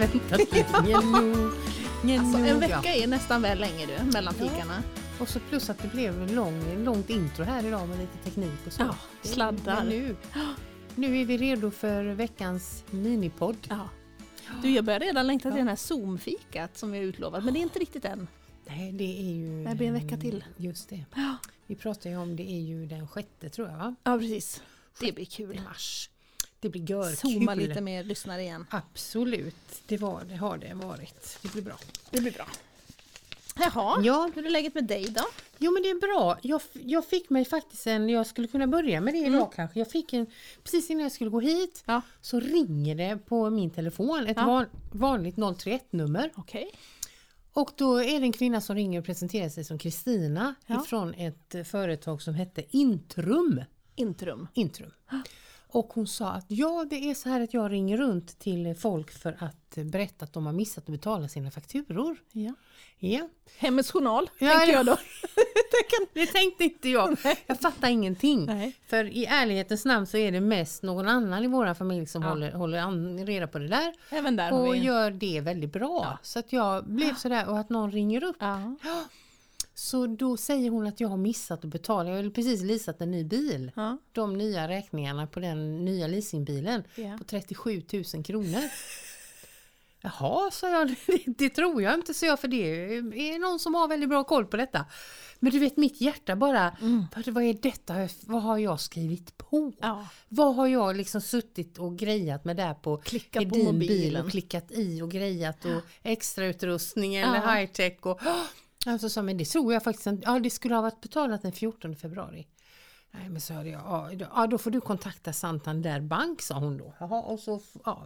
väntat länge nog. Alltså, en vecka är nästan väl länge du, mellan fikarna. Och så plus att det blev en långt intro här idag med lite teknik och så. Ja, sladdar. Men nu är vi redo för veckans minipodd. Ja. Du, jag börjar redan längta till den här Zoom-fikat som vi har utlovat, men det är inte riktigt än. Nej, det är ju... Det blir en vecka till. Just det. Ja. Vi pratar ju om, det är ju den 6:e tror jag, va? Ja, precis. Det blir kul. Mars. Det blir görkul. Zooma lite mer, lyssnar igen. Absolut, det har det varit. Det blir bra. Det blir bra. Jaha, ja. Hur är läget med dig då? Jo, men det är bra. Jag fick mig faktiskt jag skulle kunna börja med det idag kanske. Jag fick precis innan jag skulle gå hit, så ringer det på min telefon. Ett vanligt 031-nummer. Okej. Och då är det en kvinna som ringer och presenterar sig som Kristina ifrån ett företag som hette Intrum. Intrum. Och hon sa att det är så här att jag ringer runt till folk för att berätta att de har missat att betala sina fakturor. Ja. Hemmets journal, tänker jag då. Det tänkte inte jag. Jag fattar ingenting. Nej. För i ärlighetens namn så är det mest någon annan i vår familj som håller reda på det där. Även där och gör det väldigt bra. Ja. Så att jag blev sådär, och att någon ringer upp. Ja. Så då säger hon att jag har missat att betala. Jag har precis leasat en ny bil. Ja. De nya räkningarna på den nya leasingbilen på 37 000 kronor. Jaha, sa jag. Det tror jag inte, så jag, för det är någon som har väldigt bra koll på detta. Men du vet, mitt hjärta bara, vad är detta? Vad har jag skrivit på? Ja. Vad har jag liksom suttit och grejat med där på? Klickat på mobilen. Och klickat i och grejat och extrautrustning eller high-tech och... Alltså, så, men det tror jag faktiskt, det skulle ha varit betalat den 14 februari. Nej, men så hörde jag, då får du kontakta Santander Bank, sa hon då. Jaha, och så,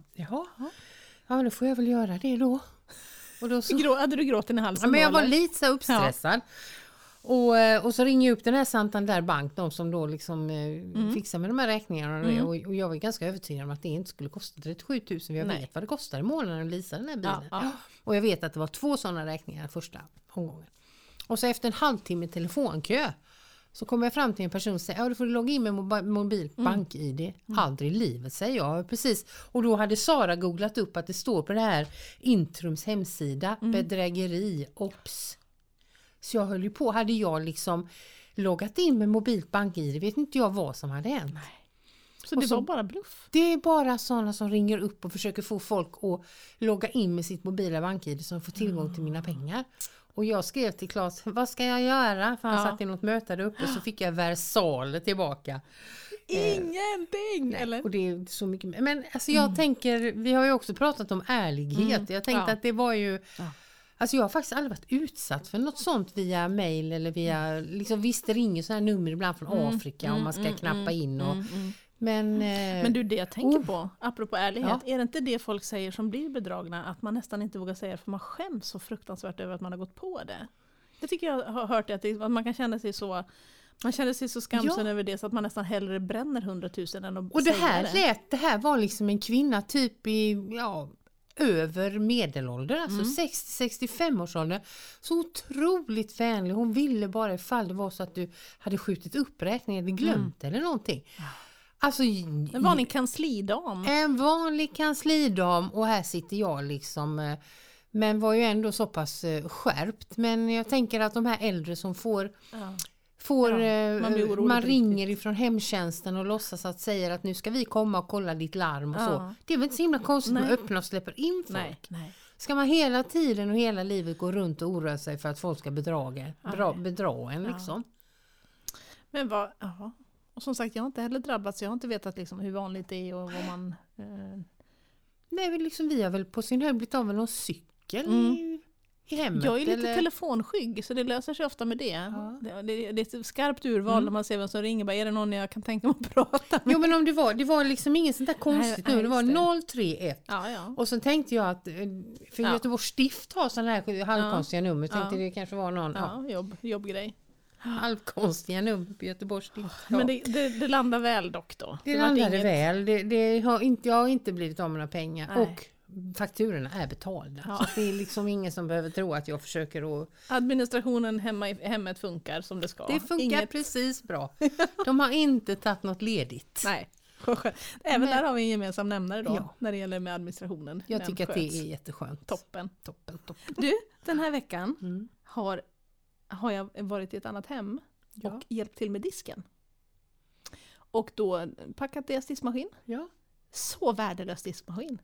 ja, då får jag väl göra det då. Och då så, hade du gråten i halsen? Ja, men jag var lite så uppstressad. Ja. Och så ringer jag upp den här Santander Bank, de som då liksom fixar med de här räkningarna. Och jag var ganska övertygad om att det inte skulle kosta 37 000. Jag vet vad det kostar i månaden att leasa den här bilen. Ja. Och jag vet att det var 2 sådana räkningar första omgången. Och så efter en halvtimme telefonkö så kommer jag fram till en person och säger, du får logga in med mobil bank-id. Aldrig i livet, säger jag. Precis. Och då hade Sara googlat upp att det står på det här Intrums hemsida, bedrägeri, ops. Så jag höll ju på, hade jag liksom loggat in med mobilt bank-id, vet inte jag vad som hade hänt. Nej. Så det var bara bluff? Det är bara sådana som ringer upp och försöker få folk att logga in med sitt mobila bank-id så de får tillgång till mina pengar. Och jag skrev till Claes, vad ska jag göra? För han satt i något möte där uppe, så fick jag versaler tillbaka. Ingenting! Eller? Och det är så mycket. Men alltså jag tänker, vi har ju också pratat om ärlighet. Jag tänkte att det var ju... Alltså jag har faktiskt aldrig varit utsatt för något sånt via mail eller via... Liksom, visst, det ringer så här nummer ibland från Afrika om man ska knappa in och... Men du, det jag tänker på, apropå ärlighet, är det inte det folk säger som blir bedragna, att man nästan inte vågar säga det för man skäms så fruktansvärt över att man har gått på det? Jag tycker jag har hört att man kan känna sig så... Man känner sig så skamsen över det så att man nästan hellre bränner 100 000 än att och säga det. Det här var liksom en kvinna typ i... över medelålder, alltså 60-65 års ålder. Så otroligt vänlig. Hon ville bara, ifall det var så att du hade skjutit upp räkningen eller glömt eller någonting. Alltså, en vanlig kanslidam. En vanlig kanslidam, och här sitter jag liksom, men var ju ändå så pass skärpt. Men jag tänker att de här äldre som får man ringer ifrån hemtjänsten och låtsas att säger att nu ska vi komma och kolla ditt larm och så. Det är väl inte så himla konstigt att öppna och släpper in folk. Nej. Ska man hela tiden och hela livet gå runt och oroa sig för att folk ska bedra en liksom? Men vad... Och som sagt, jag har inte heller drabbats. Jag har inte vetat liksom hur vanligt det är och vad man... Nej, liksom, vi har väl på sin höjd blivit av med någon cykel i hemmet. Jag är lite telefonskygg, så det löser sig ofta med det. Ja. Det är ett skarpt urval när man ser vem som ringer. Bara, är det någon jag kan tänka mig att prata med? Jo, men om det var liksom inget sånt där konstigt nu. Det var 031. Ja. Och så tänkte jag att, för Göteborgs stift har sådana här halvkonstiga nummer. Tänkte det kanske var någon... jobbgrej. Halvkonstiga nummer på Göteborgs stift. Men det landar väl dock då? Det landade väl. Jag har inte blivit av med några pengar. Nej. Och fakturorna är betalda. Så det är liksom ingen som behöver tro att jag försöker att... Administrationen hemma i hemmet funkar som det ska. Det funkar precis bra. De har inte tagit något ledigt. Nej. Även där har vi en gemensam nämnare då, när det gäller med administrationen. Jag tycker att det är jätteskönt. Toppen. Toppen. Du, den här veckan har jag varit i ett annat hem och hjälpt till med disken. Och då packat deras diskmaskin. Ja. Så värdelös diskmaskin.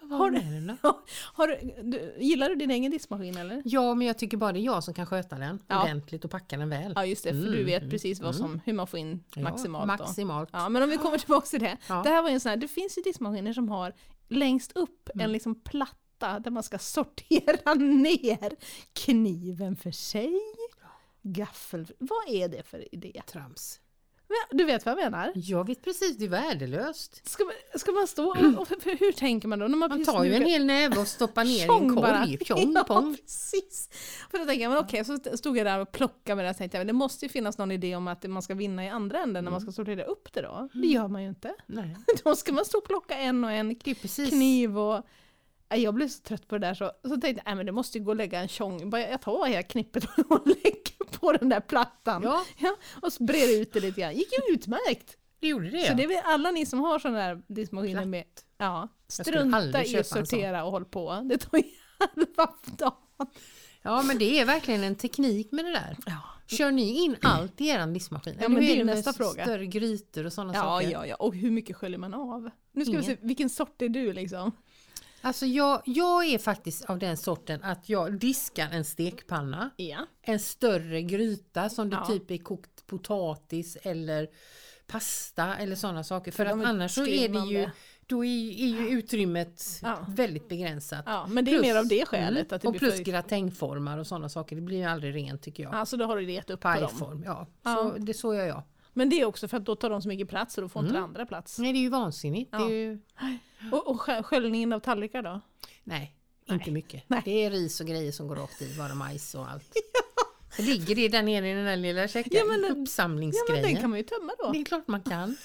Gillar du din egen diskmaskin eller? Ja, men jag tycker bara det är jag som kan sköta den ordentligt och packa den väl. Ja, just det, för du vet precis hur man får in maximalt. Maximalt. Ja, men om vi kommer tillbaka till det. Ja. Det här var en sån här, det finns ju diskmaskiner som har längst upp en liksom platta där man ska sortera ner kniven för sig, gaffel. Vad är det för idé? Trams. Du vet vad jag menar? Jag vet precis, det är värdelöst. Ska man stå och hur tänker man då? När man tar ju en hel näve och stoppar ner i en korg. Tjong, precis. För då tänker jag, men okej, så stod jag där och plockade med det och tänkte jag, det måste ju finnas någon idé om att man ska vinna i andra änden när man ska sortera upp det då. Det gör man ju inte. Nej. Då ska man stå och plocka en och en kniv och... Jag blev så trött på det där så tänkte jag, men det måste ju gå och lägga en tjong. Jag tar hela knippet och lägger på den där plattan. Ja, och så brer ut det lite grann. Gick ju utmärkt. Det gjorde det. Så det är väl alla ni som har sådana där diskmaskiner med. Ja, strunta i att sortera och håll på. Det tar ju halva dagen. Ja, men det är verkligen en teknik med det där. Ja. Kör ni in allt i er diskmaskin? Ja, men det är nästa fråga. Större grytor och sådana saker. Ja. Och hur mycket sköljer man av? Nu ska vi se, vilken sort är du liksom? Alltså jag är faktiskt av den sorten att jag diskar en stekpanna, en större gryta som det typ är kokt potatis eller pasta eller sådana saker. För att annars så är det ju, då är ju utrymmet väldigt begränsat. Ja, men det är mer av det skälet. Att det och plus gratängformar och sådana saker, det blir ju aldrig rent tycker jag. Alltså då har du det upp på dem. Så så gör jag. Men det är också för att då tar de så mycket plats och då får inte andra plats. Nej, det är ju vansinnigt. Ja. Det är ju... Och sköljningen av tallrikar då? Nej, inte mycket. Nej. Det är ris och grejer som går rakt i, bara majs och allt. Så ligger det där nere i den där lilla uppsamlingsgrejen. Ja, men den kan man ju tömma då. Det är klart man kan.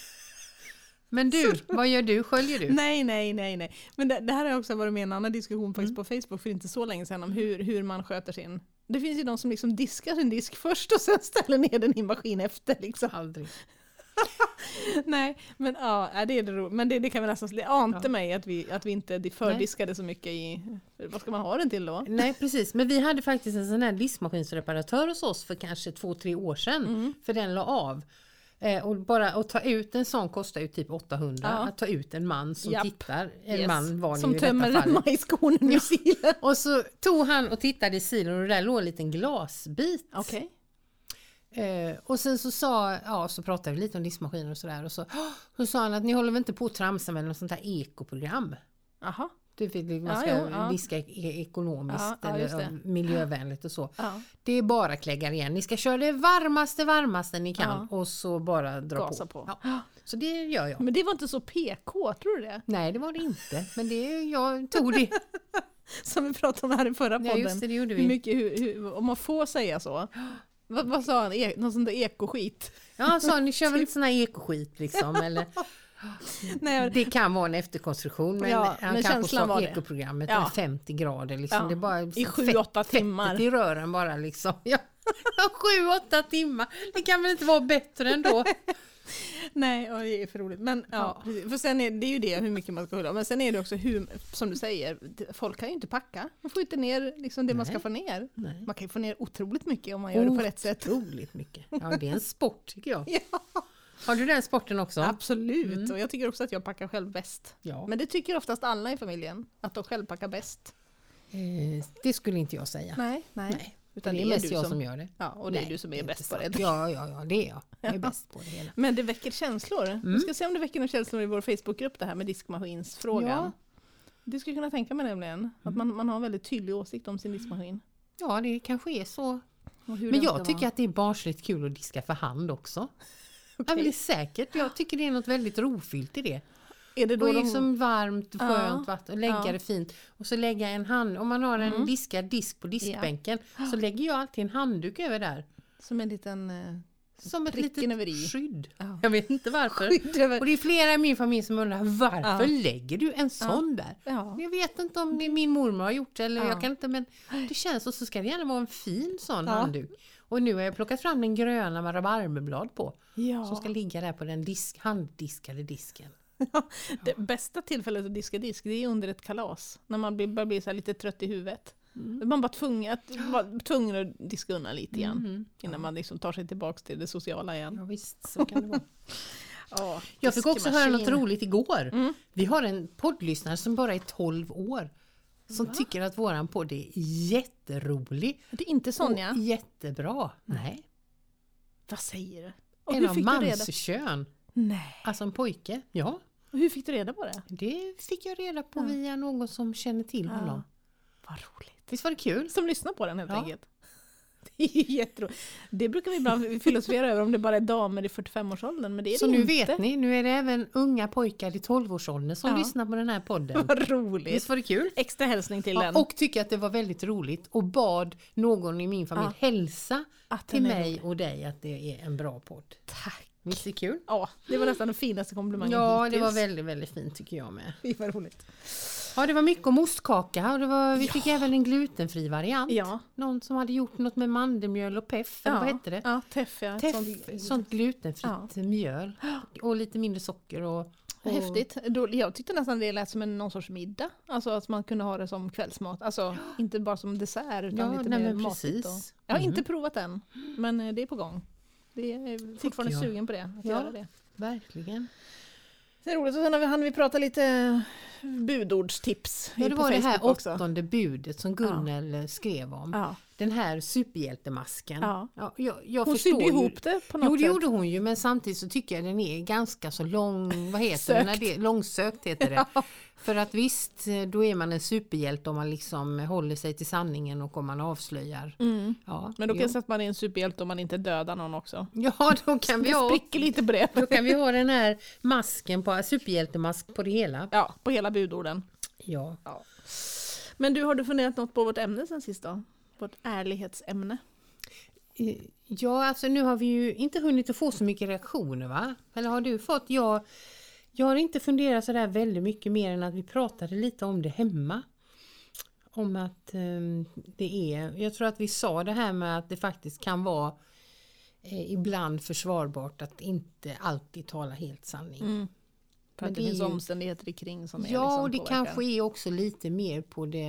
Men du, vad gör du? Sköljer du? Nej. Men det här har också varit med en annan diskussion faktiskt på Facebook för inte så länge sedan om hur man sköter sin... Det finns ju de som liksom diskar sin disk först och sen ställer ner den i maskin efter. Liksom. Aldrig. Nej, men det är det roligt. Men det kan vi nästan ante mig att vi inte fördiskade så mycket i... Vad ska man ha den till då? Nej, precis. Men vi hade faktiskt en sån här diskmaskinsreparatör hos oss för kanske 2-3 år sedan. För den la av. Och bara att ta ut en sån kostar ju typ 800. Att ta ut en man som tittar. Man var som tömmer en majskornen i silen. Och så tog han och tittade i silen och där låg en liten glasbit. Okej. Och sen så så pratade vi lite om diskmaskiner och sådär. Och så sa han att ni håller väl inte på att tramsa med något sånt här ekoprogram. Aha. Man ska diska ekonomiskt eller miljövänligt och så. Ja. Det är bara kläggar igen. Ni ska köra det varmaste ni kan och så bara dra på. Ja. Så det gör jag. Men det var inte så PK, tror du det? Nej, det var det inte. Men jag tog det. Som vi pratade om här i förra podden. Ja, just det gjorde vi. Hur mycket, om man får säga så. Vad sa han? Någon sån där ekoskit? Ja, han sa ni kör väl inte sån här ekoskit liksom, eller... Nej, det kan vara en efterkonstruktion, men han kanske sa ekoprogrammet 50 grader liksom. Det är bara i 7-8 timmar i rören bara liksom. 7-8 timmar. Det kan väl inte vara bättre ändå. Nej, det är för roligt. Men för sen är det ju det hur mycket man ska hålla. Men sen är det också som du säger, folk kan ju inte packa. Man får inte ner liksom det man ska få ner. Nej. Man kan ju få ner otroligt mycket om man gör det på rätt sätt. Otroligt mycket. Ja, det är en sport tycker jag. Har du den sporten också? Absolut, och jag tycker också att jag packar själv bäst. Ja. Men det tycker oftast alla i familjen, att de själv packar bäst. Det skulle inte jag säga. Nej. Utan det är mest jag som gör det. Ja, och det är du som är bäst på det. Ja, det är jag. Jag är bäst på det hela. Men det väcker känslor. Vi ska se om det väcker några känslor i vår Facebookgrupp, det här med diskmaskinsfrågan. Ja. Det skulle kunna tänka mig nämligen. Att man har en väldigt tydlig åsikt om sin diskmaskin. Ja, det kanske är så. Men jag tycker att det är barnsligt kul att diska för hand också. Okay. Ja, det är säkert. Jag tycker det är något väldigt rofyllt i det. Är det då och liksom varmt och skönt vatten och lägga det fint. Och så lägga en hand, om man har en diskad disk på diskbänken så lägger jag alltid en handduk över där. Som en liten som ett litet skydd. Ja. Jag vet inte varför. Och det är flera i min familj som undrar varför lägger du en sån där? Ja. Jag vet inte om det min mormor har gjort eller jag kan inte, men det känns och så ska det gärna vara en fin sån handduk. Och nu har jag plockat fram den gröna med rabarberblad på. Ja. Som ska ligga där på den handdiskade disken. Det bästa tillfället att diska disk, det är under ett kalas. När man börjar bli så här lite trött i huvudet. Man var tvungen att diska undan lite igen. Innan man liksom tar sig tillbaka till det sociala igen. Ja visst, så kan det vara. Ja, jag fick också höra något roligt igår. Vi har en poddlyssnare som bara är 12 år. Som tycker att våran podd är jätterolig. Det är inte Sonja? Och jättebra. Nej. Vad säger du? Och en av manskön. Nej. Alltså en pojke, ja. Och hur fick du reda på det? Det fick jag reda på via någon som känner till honom. Vad roligt. Visst var det kul? Som lyssnar på den helt enkelt. Det är jätteroligt. Det brukar vi ibland filosofera över om det bara är damer i 45-årsåldern. Men det är så det nu inte. Vet ni, nu är det även unga pojkar i 12-årsåldern som lyssnar på den här podden. Vad roligt. Visst var det kul? Extra hälsning till den. Och tycker att det var väldigt roligt. Och bad någon i min familj hälsa till mig och dig att det är en bra podd. Tack. Visst är det kul? Ja, det var nästan den finaste komplimangen Ja, hittills. det var väldigt, väldigt fint tycker jag med. Det var roligt. Ja, det var mycket om ostkaka och vi fick även en glutenfri variant. Ja. Någon som hade gjort något med mandelmjöl och peff, eller vad hette det? Ja, teff. Ja. Sånt glutenfritt mjöl och lite mindre socker. Och häftigt. Jag tyckte nästan det lät som någon sorts middag. Alltså att man kunde ha det som kvällsmat. Alltså inte bara som dessert utan lite mer matigt. Jag har inte provat den, men det är på gång. Det är fortfarande sugen på det, att göra det. Verkligen. Det är roligt. Och sen hann vi prata lite budordstips. Ja, det var Facebook det här också. 8:e budet som Gunnel skrev om. Ja. Den här superhjältemasken. Ja. Jag hon förstår sydde ihop det på något sätt. Jo, det gjorde hon ju, men samtidigt så tycker jag den är ganska så vad heter det? Långsökt heter det. Ja. För att visst, då är man en superhjälte om man liksom håller sig till sanningen och om man avslöjar. Ja, men då kan jag säga att man är en superhjälte om man inte dödar någon också. Ja, då kan vi ha lite på det. Då kan vi ha den här masken på superhjältemask på det hela. Ja, på hela budorden. Ja. Men har du funderat något på vårt ämne sen sist då? Vårt ärlighetsämne. Ja, alltså nu har vi ju inte hunnit att få så mycket reaktioner, va? Eller har du fått? Jag har inte funderat så där väldigt mycket mer än att vi pratade lite om det hemma. Om att det är, jag tror att vi sa det här med att det faktiskt kan vara ibland försvarbart att inte alltid tala helt sanning. För att det finns omständigheter kring som är ja, och det påverkar. kanske är också lite mer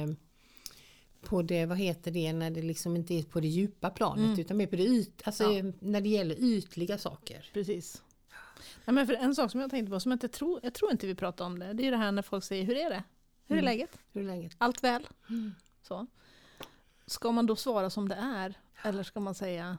på det, vad heter det, när det liksom inte är på det djupa planet utan mer på det när det gäller ytliga saker. Precis. Ja, men för en sak som jag tänkte på som jag tror inte vi pratar om det är det här när folk säger hur är det? Hur är läget? Hur är läget? Allt väl? Så. Ska man då svara som det är? Eller ska man säga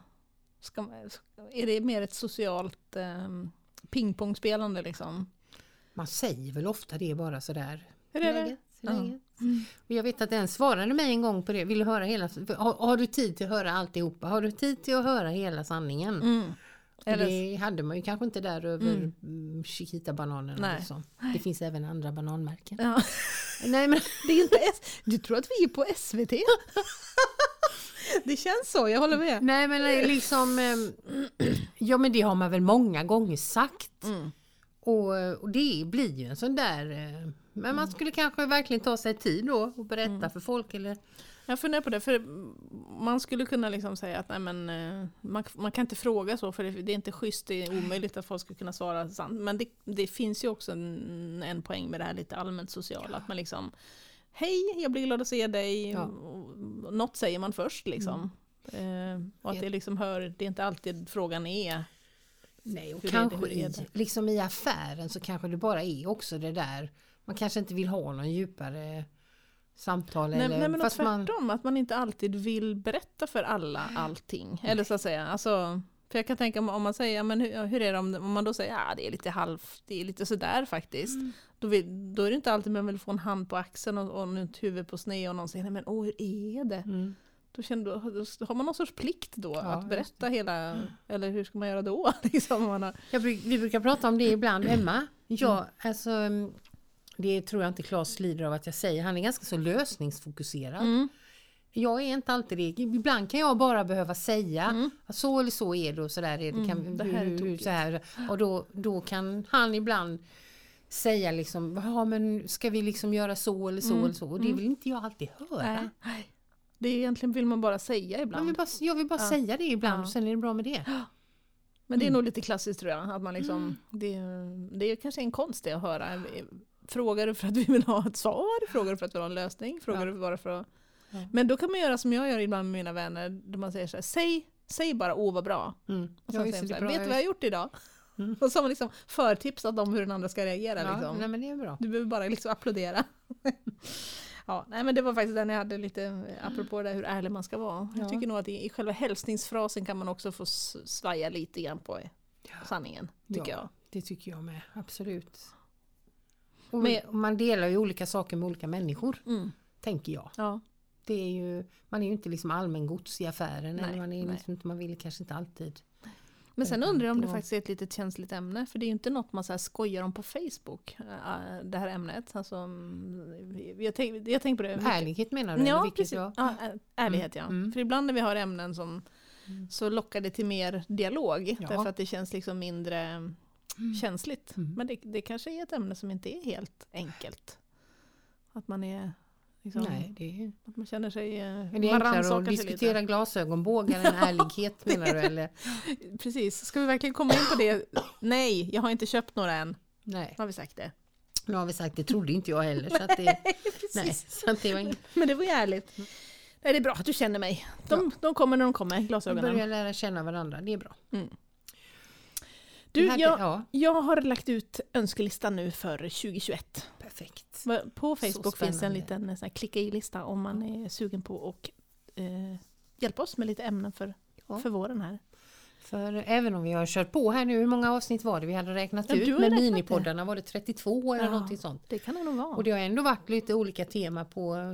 är det mer ett socialt pingpongspelande liksom? Man säger väl ofta det bara sådär. Hur är det? Och jag vet att den svarade mig en gång på det. Vill du höra hela? Har du tid till att höra alltihopa? Har du tid till att höra hela sanningen? Det hade man ju kanske inte där över Chiquita-bananerna. Liksom. Det finns även andra bananmärken. Ja. Nej, men det är inte du tror att vi är på SVT? Det känns så, jag håller med. Nej, men liksom ja, men det har man väl många gånger sagt. Och det blir ju en sån där men man skulle kanske verkligen ta sig tid då och berätta för folk eller. Jag funderar på det, för man skulle kunna liksom säga att nej, men, man kan inte fråga så, för det är inte schysst, det är omöjligt att folk ska kunna svara sant. Men det finns ju också en poäng med det här lite allmänt sociala, att man liksom hej, jag blir glad att se dig. Något säger man först liksom. Och att det liksom det är inte alltid frågan är. Nej, och kanske liksom i affären så kanske det bara är också det där. Man kanske inte vill ha någon djupare samtal. Nej, eller, men fast tvärtom, att man inte alltid vill berätta för alla allting. Eller så att säga, alltså, för jag kan tänka om man säger, men hur är det om man då säger, det är lite det är lite sådär faktiskt. Då är det inte alltid man vill få en hand på axeln och ett huvud på sned och någon säger, nej men hur är det? Då har man någon sorts plikt då att berätta hela, eller hur ska man göra då? Liksom, vi brukar prata om det ibland hemma. Ja, alltså det tror jag inte Claes lider av att jag säger. Han är ganska så lösningsfokuserad. Jag är inte alltid det. Ibland kan jag bara behöva säga så eller så är det och så där är det. Det här är så här. Och då kan han ibland säga liksom, men ska vi liksom göra så eller så eller så? Och det vill inte jag alltid höra. Nej. Det är egentligen vill man bara säga ibland. Jag vill bara säga det ibland och sen är det bra med det. Men det är nog lite klassiskt tror jag. Att man liksom, det är kanske en konst det att höra. Frågar du för att vi vill ha ett svar? Frågar du för att vi vill ha en lösning? Frågar du bara för att... Men då kan man göra som jag gör ibland med mina vänner. Där man säger så här, säg bara vad bra. Och sen säger så här, vet du vad jag har gjort idag? Och så har man liksom förtipsat om hur den andra ska reagera. Liksom. Nej, men det är bra. Du behöver bara liksom applådera. Ja, nej, men det var faktiskt den jag hade lite apropå det hur ärlig man ska vara. Jag tycker nog att i själva hälsningsfrasen kan man också få svaja lite grann på sanningen, tycker jag. Det tycker jag med, absolut. Och man delar ju olika saker med olika människor, tänker jag. Ja. Det är ju, man är ju inte liksom allmängods i affären, eller man vill kanske inte alltid. Men sen undrar jag om det faktiskt är ett litet känsligt ämne. För det är ju inte något man så här skojar om på Facebook, det här ämnet. Alltså, jag tänker på det. Ärlighet menar du? Ja, precis. Ja, ärlighet, ja. För ibland när vi har ämnen som så lockar det till mer dialog. Därför att det känns liksom mindre känsligt. Men det kanske är ett ämne som inte är helt enkelt. Att man är... Liksom, att man känner sig... Men det är enklare att diskutera glasögonbågar än ärlighet, menar du? Eller? Precis. Ska vi verkligen komma in på det? Nej, jag har inte köpt några än. Nej. Har vi sagt det? Nu har vi sagt det, trodde inte jag heller. Så att det, så att det var inget. Men det var ju ärligt. Nej, det är bra att du känner mig. De kommer när de kommer, glasögonen. Vi börjar lära känna varandra, det är bra. Du, jag har lagt ut önskelistan nu för 2021. Perfekt. På Facebook finns en liten sån här klicka i-lista om man är sugen på att hjälpa oss med lite ämnen för våren här. För även om vi har kört på här nu, hur många avsnitt var det vi hade räknat ut med minipoddarna? Var det 32 eller någonting sånt? Det kan det nog vara. Och det har ändå varit lite olika tema på,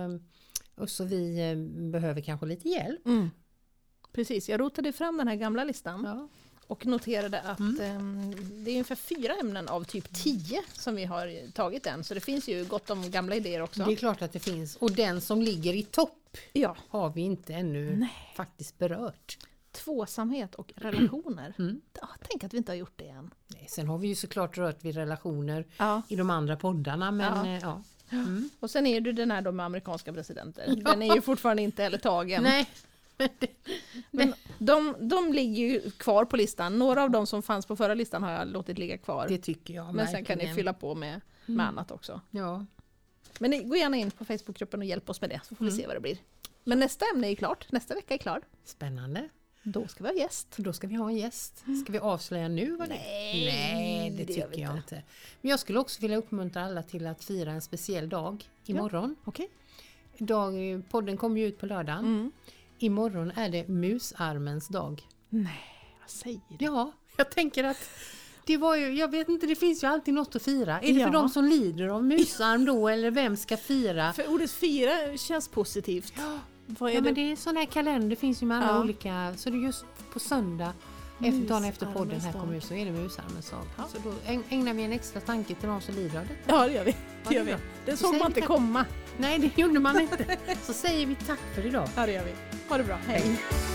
så vi behöver kanske lite hjälp. Precis, jag rotade fram den här gamla listan. Och noterade att det är ungefär 4 ämnen av typ 10 som vi har tagit än. Så det finns ju gott om gamla idéer också. Det är klart att det finns. Och den som ligger i topp har vi inte ännu faktiskt berört. Tvåsamhet och relationer. Tänk att vi inte har gjort det än. Nej, sen har vi ju såklart rört vid relationer i de andra poddarna. Men, Och sen är det den här med amerikanska presidenter. Den är ju fortfarande inte heller tagen. Nej. Men de ligger ju kvar på listan. Några av dem som fanns på förra listan har jag låtit ligga kvar. Det tycker jag. Men sen kan ni fylla på med annat också. Ja. Men gå gärna in på Facebookgruppen och hjälp oss med det, så får vi se vad det blir. Men nästa ämne är klart. Nästa vecka är klar. Spännande. Då ska vi ha gäst. Då ska vi ha en gäst. Ska vi avslöja nu vad det är? Nej, det tycker jag inte. Men jag skulle också vilja uppmuntra alla till att fira en speciell dag imorgon. Okej. Podden kommer ju ut på lördagen. Imorgon är det musarmens dag. Nej, vad säger du? Ja, jag tänker att det var ju, jag vet inte, det finns ju alltid något att fira. Är det för de som lider av musarm då, eller vem ska fira? För ordet fira känns positivt. Men det är sån här kalender, det finns ju med alla olika, så det är just på söndag, dagen efter podden här kommer ut, så är det musarmens dag. Så då ägnar vi en extra tanke till de som lider av det. Ja, det gör vi. Det såg man inte komma. Nej, det gjorde man inte. Så säger vi tack för idag. Ja, det gör vi. Ha det bra. Hej.